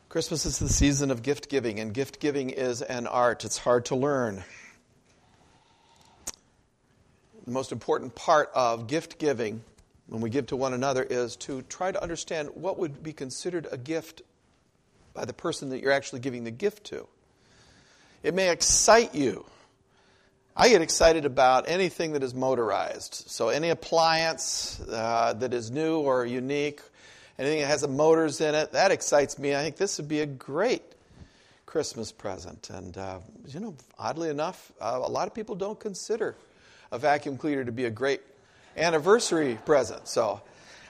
Christmas is the season of gift giving, and gift giving is an art. It's hard to learn. The most important part of gift giving, when we give to one another, is to try to understand what would be considered a gift by the person that you're actually giving the gift to. It may excite you. I get excited about anything that is motorized. So any appliance that is new or unique, anything that has motors in it, that excites me. I think this would be a great Christmas present. And, oddly enough, a lot of people don't consider a vacuum cleaner to be a great anniversary present. So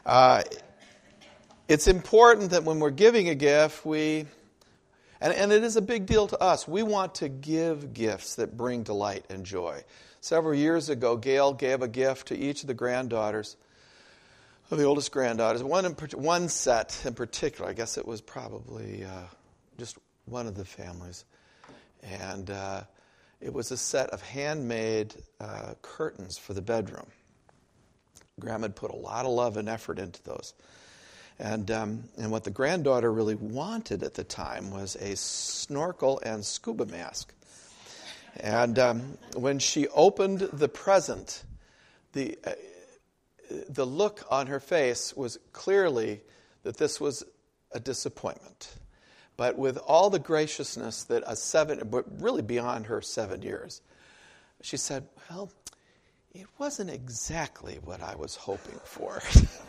it's important that when we're giving a gift, and it is a big deal to us, we want to give gifts that bring delight and joy. Several years ago, Gail gave a gift to each of the granddaughters, of the oldest granddaughters, one set in particular. I guess it was probably just one of the families. And it was a set of handmade curtains for the bedroom. Grandma had put a lot of love and effort into those. And what the granddaughter really wanted at the time was a snorkel and scuba mask. And when she opened the present, the look on her face was clearly that this was a disappointment. But with all the graciousness that but really beyond her 7 years, she said, well, it wasn't exactly what I was hoping for.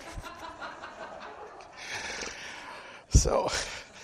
So,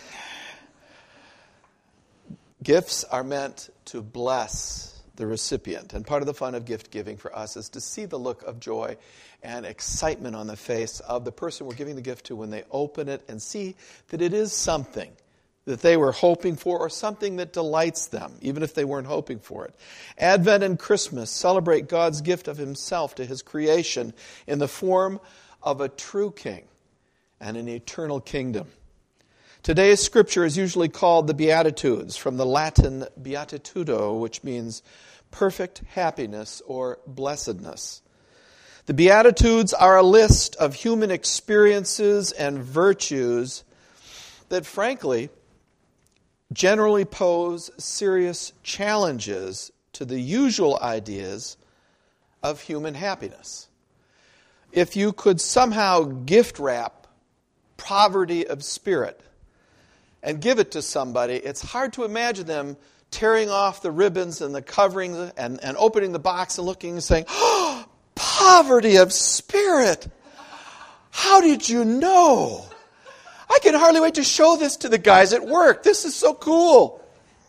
gifts are meant to bless the recipient. And part of the fun of gift giving for us is to see the look of joy and excitement on the face of the person we're giving the gift to when they open it and see that it is something that they were hoping for or something that delights them, even if they weren't hoping for it. Advent and Christmas celebrate God's gift of himself to his creation in the form of a true king and an eternal kingdom. Today's scripture is usually called the Beatitudes, from the Latin beatitudo, which means perfect happiness or blessedness. The Beatitudes are a list of human experiences and virtues that, frankly, generally pose serious challenges to the usual ideas of human happiness. If you could somehow gift wrap poverty of spirit and give it to somebody, it's hard to imagine them tearing off the ribbons and the coverings and opening the box and looking and saying, oh, poverty of spirit! How did you know? I can hardly wait to show this to the guys at work. This is so cool.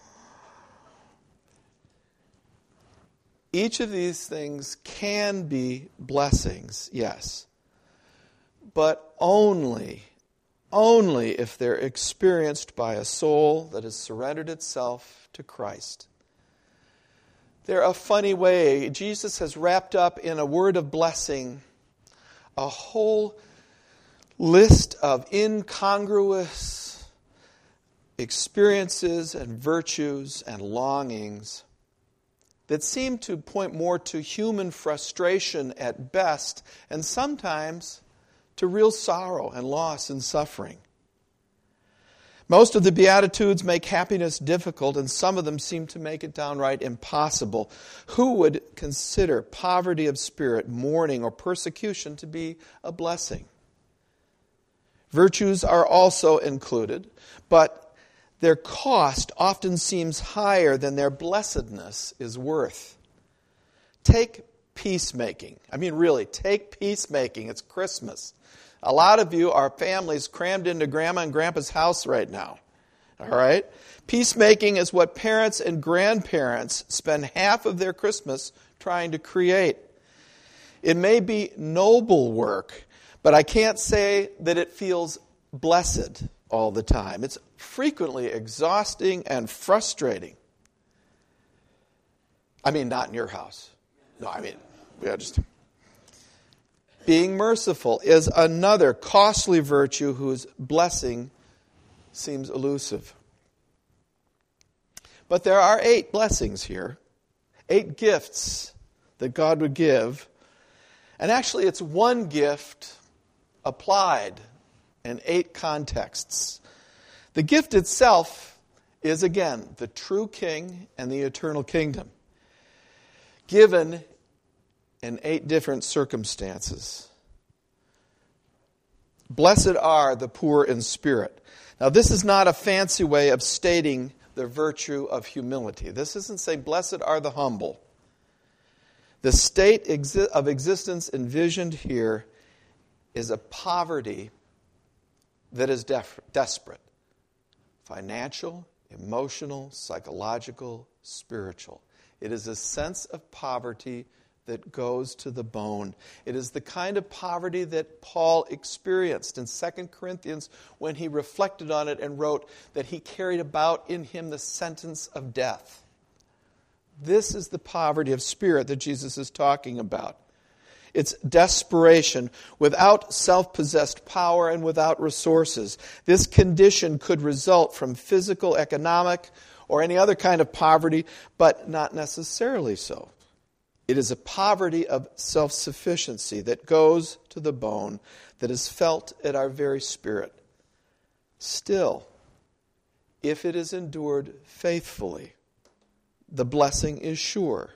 Each of these things can be blessings, yes, but only if they're experienced by a soul that has surrendered itself to Christ. They're a funny way. Jesus has wrapped up in a word of blessing a whole list of incongruous experiences and virtues and longings that seem to point more to human frustration at best, and sometimes to real sorrow and loss and suffering. Most of the Beatitudes make happiness difficult, and some of them seem to make it downright impossible. Who would consider poverty of spirit, mourning, or persecution to be a blessing? Virtues are also included, but their cost often seems higher than their blessedness is worth. Take peacemaking. I mean, really, take peacemaking. It's Christmas. A lot of you are families crammed into Grandma and Grandpa's house right now. All right? Peacemaking is what parents and grandparents spend half of their Christmas trying to create. It may be noble work, but I can't say that it feels blessed all the time. It's frequently exhausting and frustrating. I mean, not in your house. No, I mean, just... Being merciful is another costly virtue whose blessing seems elusive. But there are 8 blessings here, 8 gifts that God would give. And actually, it's one gift applied in 8 contexts. The gift itself is, again, the true king and the eternal kingdom, given in 8 different circumstances. Blessed are the poor in spirit. Now, this is not a fancy way of stating the virtue of humility. This isn't saying, blessed are the humble. The state of existence envisioned here is a poverty that is desperate. Financial, emotional, psychological, spiritual. It is a sense of poverty that goes to the bone. It is the kind of poverty that Paul experienced in 2 Corinthians when he reflected on it and wrote that he carried about in him the sentence of death. This is the poverty of spirit that Jesus is talking about. It's desperation without self-possessed power and without resources. This condition could result from physical, economic, or any other kind of poverty, but not necessarily so. It is a poverty of self-sufficiency that goes to the bone, that is felt at our very spirit. Still, if it is endured faithfully, the blessing is sure.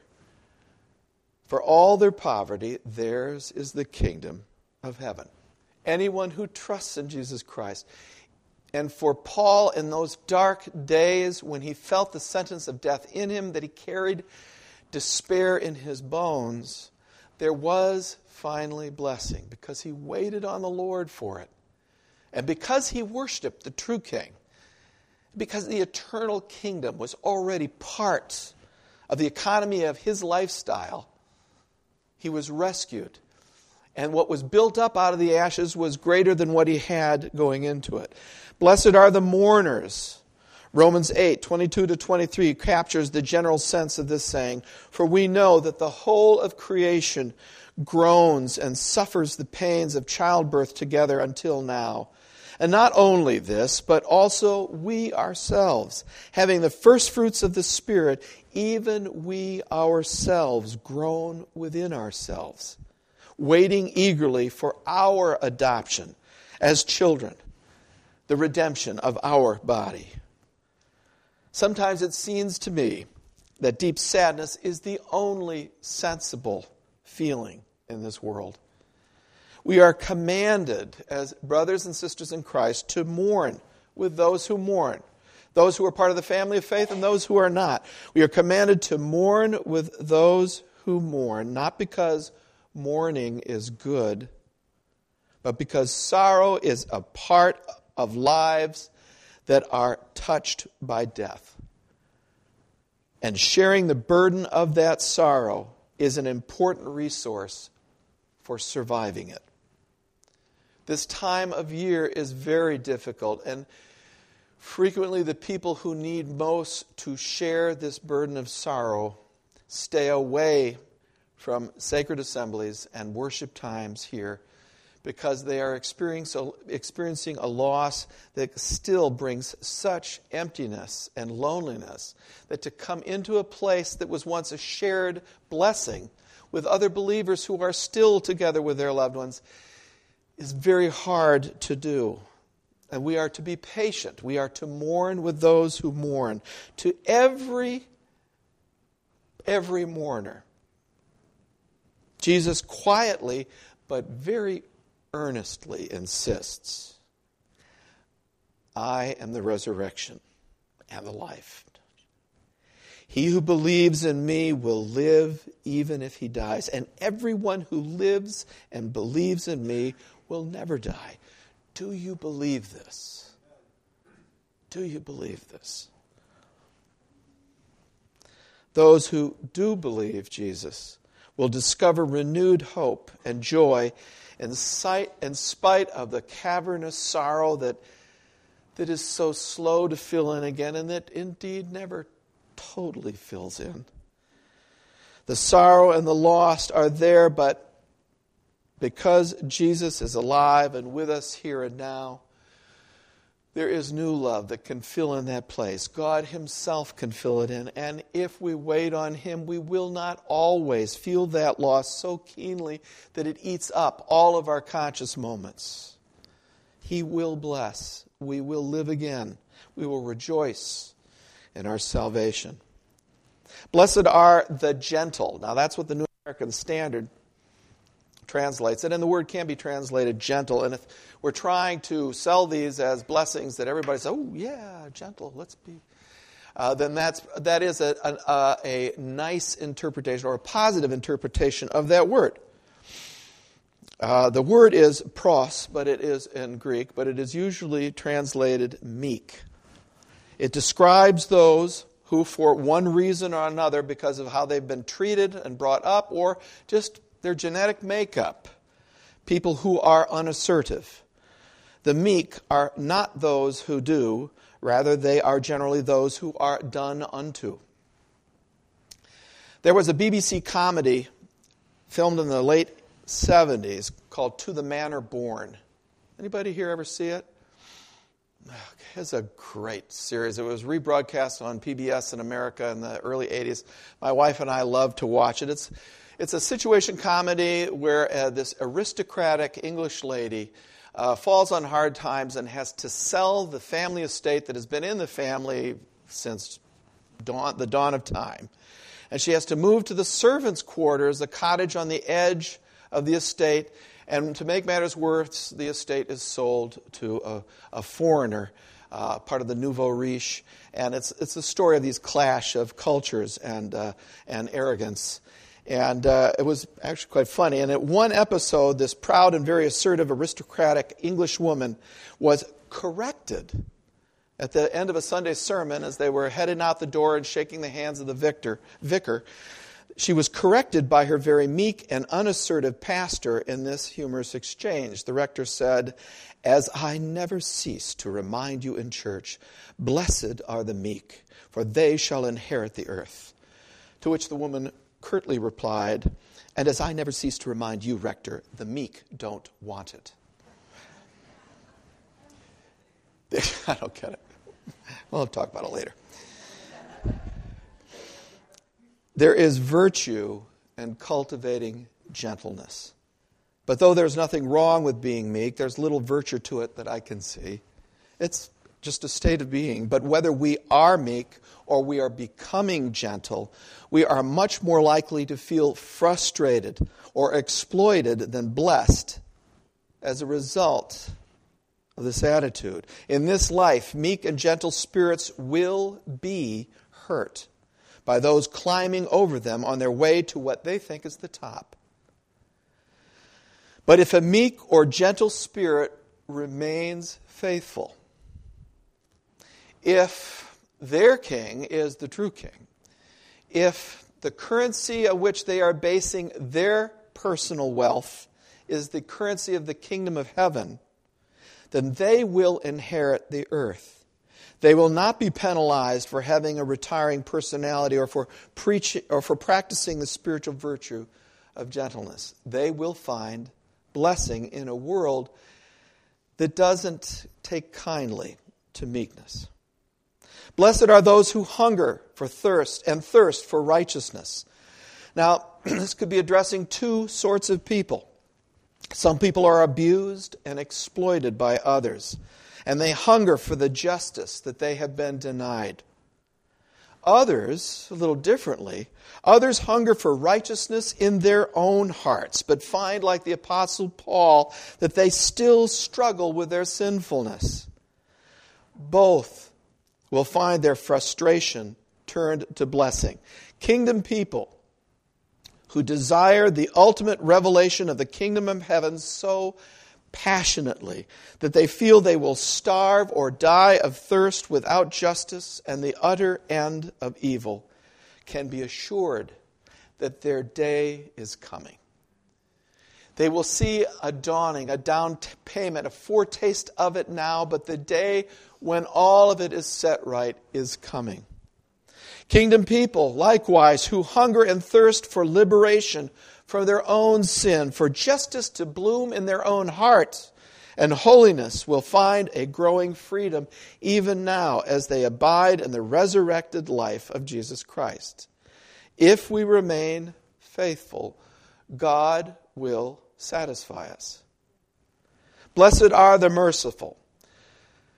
For all their poverty, theirs is the kingdom of heaven. Anyone who trusts in Jesus Christ. And for Paul, in those dark days when he felt the sentence of death in him, that he carried despair in his bones, there was finally blessing because he waited on the Lord for it. And because he worshiped the true king, because the eternal kingdom was already part of the economy of his lifestyle, he was rescued. And what was built up out of the ashes was greater than what he had going into it. Blessed are the mourners. Romans 8:22-23 captures the general sense of this saying. For we know that the whole of creation groans and suffers the pains of childbirth together until now. And not only this, but also we ourselves, having the first fruits of the Spirit, even we ourselves groan within ourselves, waiting eagerly for our adoption as children, the redemption of our body. Sometimes it seems to me that deep sadness is the only sensible feeling in this world. We are commanded as brothers and sisters in Christ to mourn with those who mourn, those who are part of the family of faith and those who are not. We are commanded to mourn with those who mourn, not because mourning is good, but because sorrow is a part of lives that are touched by death. And sharing the burden of that sorrow is an important resource for surviving it. This time of year is very difficult, and frequently the people who need most to share this burden of sorrow stay away from sacred assemblies and worship times here because they are experiencing a loss that still brings such emptiness and loneliness that to come into a place that was once a shared blessing with other believers who are still together with their loved ones is very hard to do. And we are to be patient. We are to mourn with those who mourn. To every mourner, Jesus quietly but very earnestly insists, I am the resurrection and the life. He who believes in me will live even if he dies. And everyone who lives and believes in me will never die. Do you believe this? Do you believe this? Those who do believe Jesus will discover renewed hope and joy in spite of the cavernous sorrow that is so slow to fill in again and that indeed never totally fills in. The sorrow and the lost are there, but because Jesus is alive and with us here and now, there is new love that can fill in that place. God himself can fill it in. And if we wait on him, we will not always feel that loss so keenly that it eats up all of our conscious moments. He will bless we will live again. We will rejoice in our salvation. Blessed are the gentle. Now that's what the New American Standard translates it, and the word can be translated gentle. And if we're trying to sell these as blessings that everybody says, oh yeah, gentle, let's be, then that is a nice interpretation or a positive interpretation of that word. The word is pros, but it is in Greek, but it is usually translated meek. It describes those who, for one reason or another, because of how they've been treated and brought up, or just their genetic makeup, people who are unassertive. The meek are not those who do, rather they are generally those who are done unto. There was a BBC comedy filmed in the late 70s called To the Manor Born. Anybody here ever see it? It's a great series. It was rebroadcast on PBS in America in the early 80s. My wife and I love to watch it. It's a situation comedy where this aristocratic English lady falls on hard times and has to sell the family estate that has been in the family since the dawn of time. And she has to move to the servants' quarters, a cottage on the edge of the estate. And to make matters worse, the estate is sold to a foreigner, part of the nouveau riche. And it's the story of these clash of cultures and arrogance. And it was actually quite funny. And at one episode, this proud and very assertive aristocratic English woman was corrected at the end of a Sunday sermon as they were heading out the door and shaking the hands of the vicar. She was corrected by her very meek and unassertive pastor in this humorous exchange. The rector said, "As I never cease to remind you in church, blessed are the meek, for they shall inherit the earth." To which the woman curtly replied, "And as I never cease to remind you, rector, the meek don't want it." I don't get it. We'll talk about it later. There is virtue in cultivating gentleness. But though there's nothing wrong with being meek, there's little virtue to it that I can see. It's just a state of being. But whether we are meek or we are becoming gentle, we are much more likely to feel frustrated or exploited than blessed as a result of this attitude. In this life, meek and gentle spirits will be hurt by those climbing over them on their way to what they think is the top. But if a meek or gentle spirit remains faithful, if their king is the true king, if the currency of which they are basing their personal wealth is the currency of the kingdom of heaven, then they will inherit the earth. They will not be penalized for having a retiring personality or for preaching or for practicing the spiritual virtue of gentleness. They will find blessing in a world that doesn't take kindly to meekness. Blessed are those who hunger for thirst for righteousness. Now, this could be addressing two sorts of people. Some people are abused and exploited by others, and they hunger for the justice that they have been denied. Others, a little differently, others hunger for righteousness in their own hearts, but find, like the Apostle Paul, that they still struggle with their sinfulness. Both will find their frustration turned to blessing. Kingdom people who desire the ultimate revelation of the kingdom of heaven so passionately that they feel they will starve or die of thirst without justice and the utter end of evil can be assured that their day is coming. They will see a dawning, a down payment, a foretaste of it now, but the day when all of it is set right is coming. Kingdom people, likewise, who hunger and thirst for liberation from their own sin, for justice to bloom in their own heart, and holiness will find a growing freedom even now as they abide in the resurrected life of Jesus Christ. If we remain faithful, God will satisfy us. Blessed are the merciful,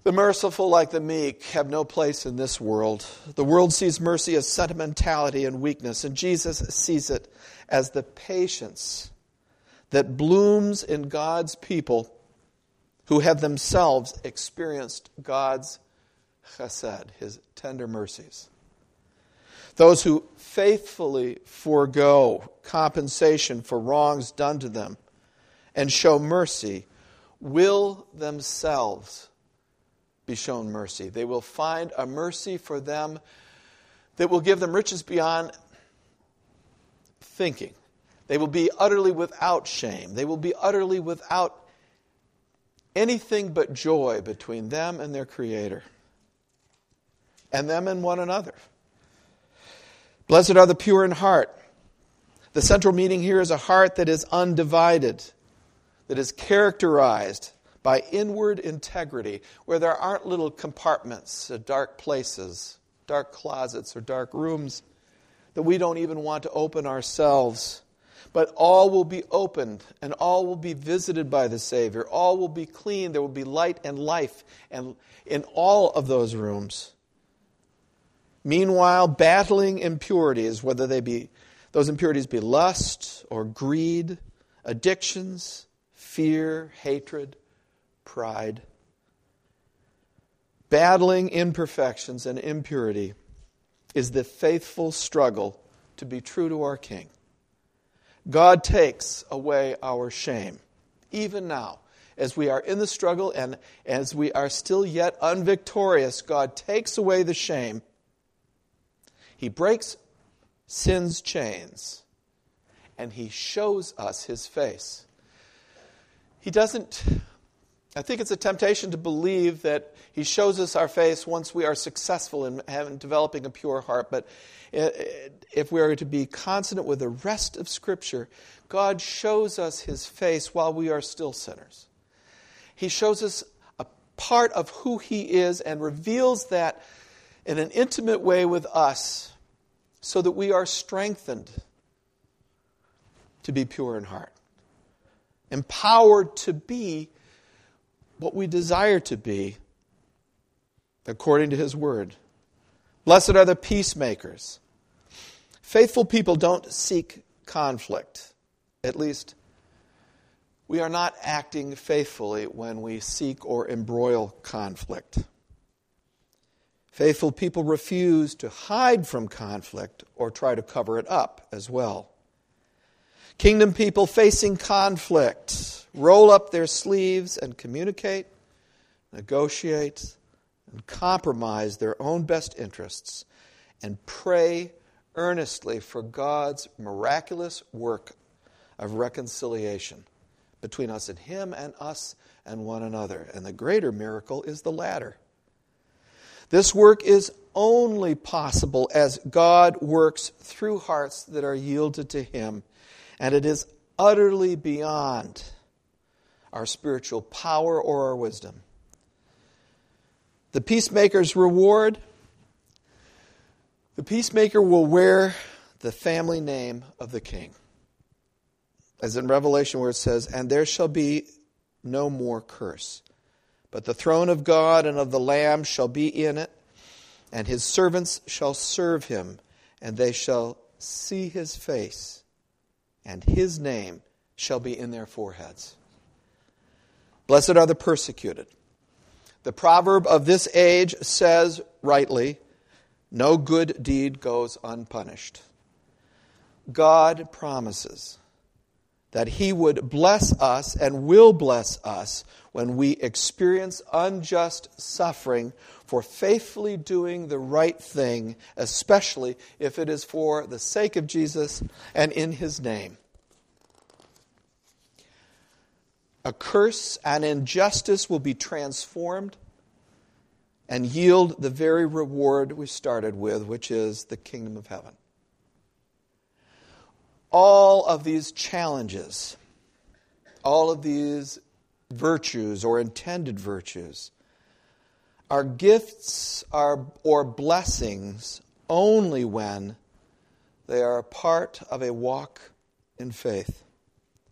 The merciful, like the meek, have no place in this world. The world sees mercy as sentimentality and weakness, and Jesus sees it as the patience that blooms in God's people who have themselves experienced God's chesed, His tender mercies. Those who faithfully forego compensation for wrongs done to them and show mercy will themselves be shown mercy. They will find a mercy for them that will give them riches beyond thinking. They will be utterly without shame. They will be utterly without anything but joy between them and their Creator, and them and one another. Blessed are the pure in heart. The central meaning here is a heart that is undivided, that is characterized by inward integrity, where there aren't little compartments, dark places, dark closets, or dark rooms that we don't even want to open ourselves. But all will be opened, and all will be visited by the Savior. All will be clean. There will be light and life and in all of those rooms. Meanwhile, battling impurities, whether those impurities be lust or greed, addictions, fear, hatred, pride. Battling imperfections and impurity is the faithful struggle to be true to our King. God takes away our shame, even now. As we are in the struggle and as we are still yet unvictorious, God takes away the shame. He breaks sin's chains, and He shows us His face. He doesn't... I think it's a temptation to believe that He shows us our face once we are successful in developing a pure heart. But if we are to be consonant with the rest of Scripture, God shows us His face while we are still sinners. He shows us a part of who He is and reveals that in an intimate way with us so that we are strengthened to be pure in heart, empowered to be what we desire to be according to His Word. Blessed are the peacemakers. Faithful people don't seek conflict. At least, we are not acting faithfully when we seek or embroil conflict. Faithful people refuse to hide from conflict or try to cover it up as well. Kingdom people facing conflict roll up their sleeves and communicate, negotiate, and compromise their own best interests and pray earnestly for God's miraculous work of reconciliation between us and Him and us and one another. And the greater miracle is the latter. This work is only possible as God works through hearts that are yielded to Him, and it is utterly beyond our spiritual power or our wisdom. The peacemaker's reward: the peacemaker will wear the family name of the King. As in Revelation where it says, "And there shall be no more curse, but the throne of God and of the Lamb shall be in it, and His servants shall serve Him, and they shall see His face, and His name shall be in their foreheads." Blessed are the persecuted. The proverb of this age says rightly, "No good deed goes unpunished." God promises that He would bless us and will bless us when we experience unjust suffering for faithfully doing the right thing, especially if it is for the sake of Jesus and in His name. A curse and injustice will be transformed and yield the very reward we started with, which is the kingdom of heaven. All of these challenges, all of these virtues or intended virtues, are gifts or blessings only when they are a part of a walk in faith.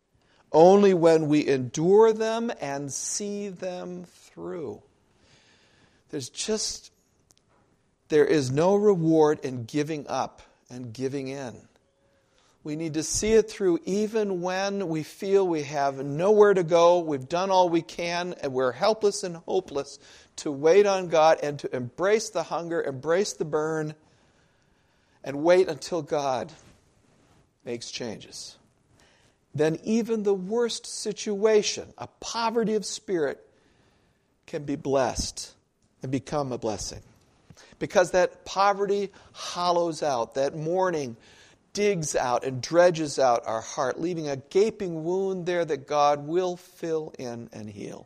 Only when we endure them and see them through. there is no reward in giving up and giving in. We need to see it through even when we feel we have nowhere to go, we've done all we can, and we're helpless and hopeless, to wait on God and to embrace the hunger, embrace the burn, and wait until God makes changes. Then even the worst situation, a poverty of spirit, can be blessed and become a blessing. Because that poverty hollows out, that mourning digs out and dredges out our heart, leaving a gaping wound there that God will fill in and heal.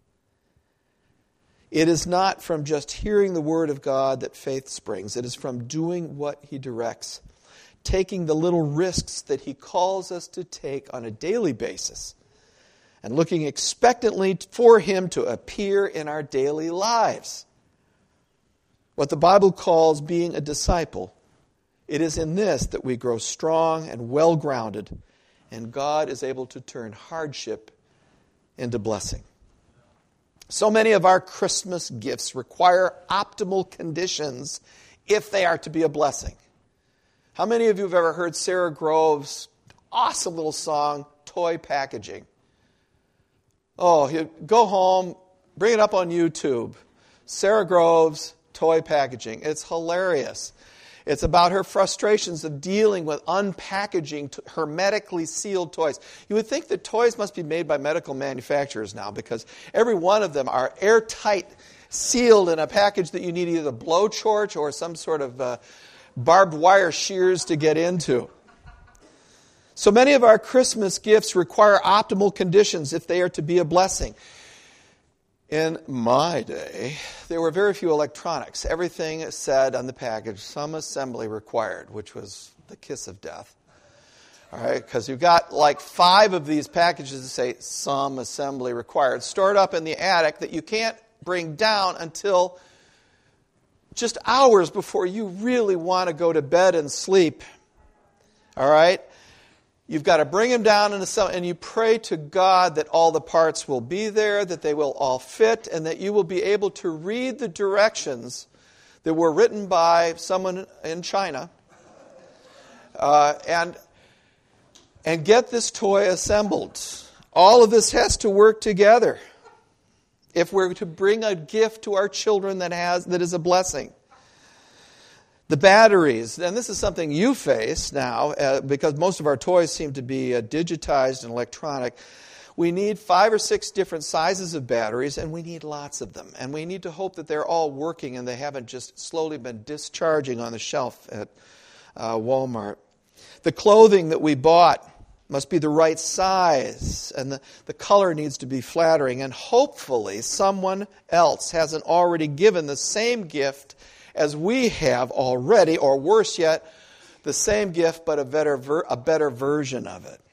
It is not from just hearing the word of God that faith springs. It is from doing what He directs, taking the little risks that He calls us to take on a daily basis, and looking expectantly for Him to appear in our daily lives. What the Bible calls being a disciple, it is in this that we grow strong and well-grounded, and God is able to turn hardship into blessing. So many of our Christmas gifts require optimal conditions if they are to be a blessing. How many of you have ever heard Sarah Grove's awesome little song, Toy Packaging? Oh, you go home, bring it up on YouTube. Sarah Grove's Toy Packaging. It's hilarious. It's about her frustrations of dealing with unpackaging hermetically sealed toys. You would think that toys must be made by medical manufacturers now, because every one of them are airtight, sealed in a package that you need either a blowtorch or some sort of barbed wire shears to get into. So many of our Christmas gifts require optimal conditions if they are to be a blessing. In my day, there were very few electronics. Everything said on the package, some assembly required, which was the kiss of death. All right, because you've got like 5 of these packages that say some assembly required, stored up in the attic that you can't bring down until just hours before you really want to go to bed and sleep. All right? You've got to bring them down and you pray to God that all the parts will be there, that they will all fit, and that you will be able to read the directions that were written by someone in China and get this toy assembled. All of this has to work together if we're to bring a gift to our children that is a blessing. The batteries, and this is something you face now because most of our toys seem to be digitized and electronic. We need 5 or 6 different sizes of batteries, and we need lots of them. And we need to hope that they're all working and they haven't just slowly been discharging on the shelf at Walmart. The clothing that we bought must be the right size, and the color needs to be flattering. And hopefully someone else hasn't already given the same gift as we have already, or worse yet, the same gift but a better version of it.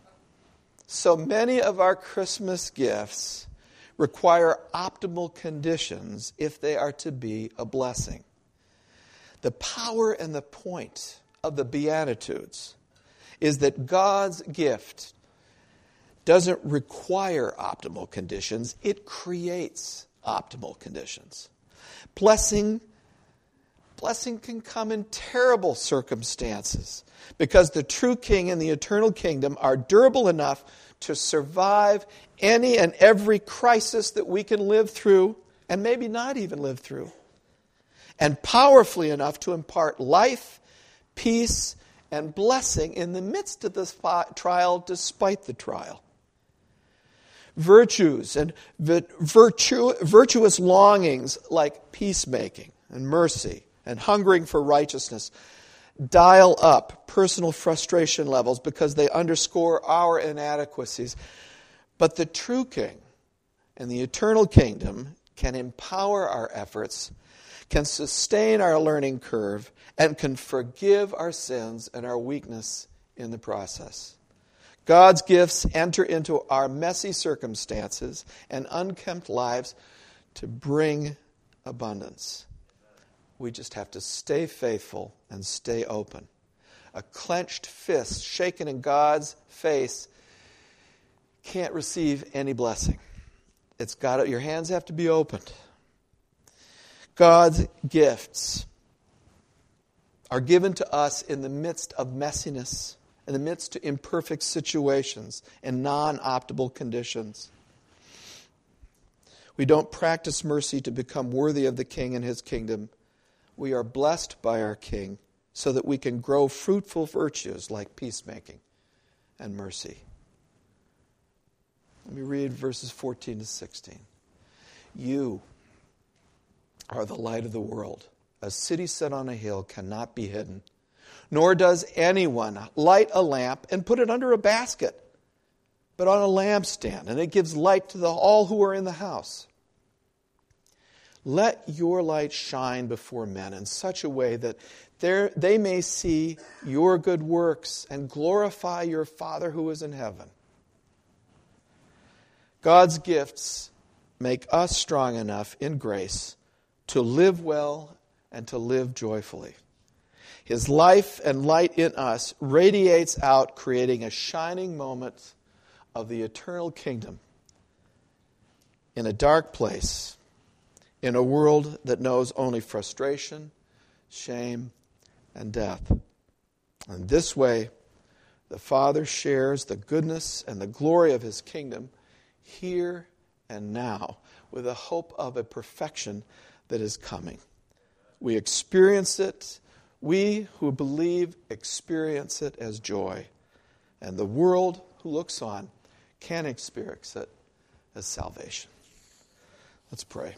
So many of our Christmas gifts require optimal conditions if they are to be a blessing. The power and the point of the Beatitudes is that God's gift doesn't require optimal conditions, it creates optimal conditions. Blessing can come in terrible circumstances because the true King and the eternal kingdom are durable enough to survive any and every crisis that we can live through and maybe not even live through, and powerfully enough to impart life, peace, and blessing in the midst of the trial despite the trial. Virtues and virtuous longings like peacemaking and mercy and hungering for righteousness dial up personal frustration levels because they underscore our inadequacies. But the true King and the eternal kingdom can empower our efforts, can sustain our learning curve, and can forgive our sins and our weakness in the process. God's gifts enter into our messy circumstances and unkempt lives to bring abundance. We just have to stay faithful and stay open. A clenched fist shaken in God's face can't receive any blessing. Your hands have to be opened. God's gifts are given to us in the midst of messiness, in the midst of imperfect situations and non-optimal conditions. We don't practice mercy to become worthy of the King and his kingdom. We are blessed by our King so that we can grow fruitful virtues like peacemaking and mercy. Let me read verses 14 to 16. You are the light of the world. A city set on a hill cannot be hidden. Nor does anyone light a lamp and put it under a basket, but on a lampstand, and it gives light to all who are in the house. Let your light shine before men in such a way that they may see your good works and glorify your Father who is in heaven. God's gifts make us strong enough in grace to live well and to live joyfully. His life and light in us radiates out, creating a shining moment of the eternal kingdom in a dark place, in a world that knows only frustration, shame, and death. And this way, the Father shares the goodness and the glory of his kingdom here and now with a hope of a perfection that is coming. We experience it. We who believe experience it as joy. And the world who looks on can experience it as salvation. Let's pray.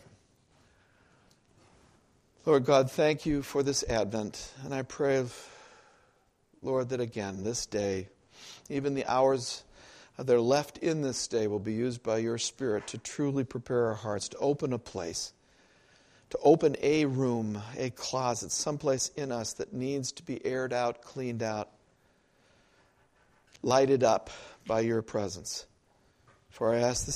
Lord God, thank you for this Advent. And I pray, Lord, that again, this day, even the hours that are left in this day will be used by your Spirit to truly prepare our hearts, to open a place, to open a room, a closet, someplace in us that needs to be aired out, cleaned out, lighted up by your presence. For I ask this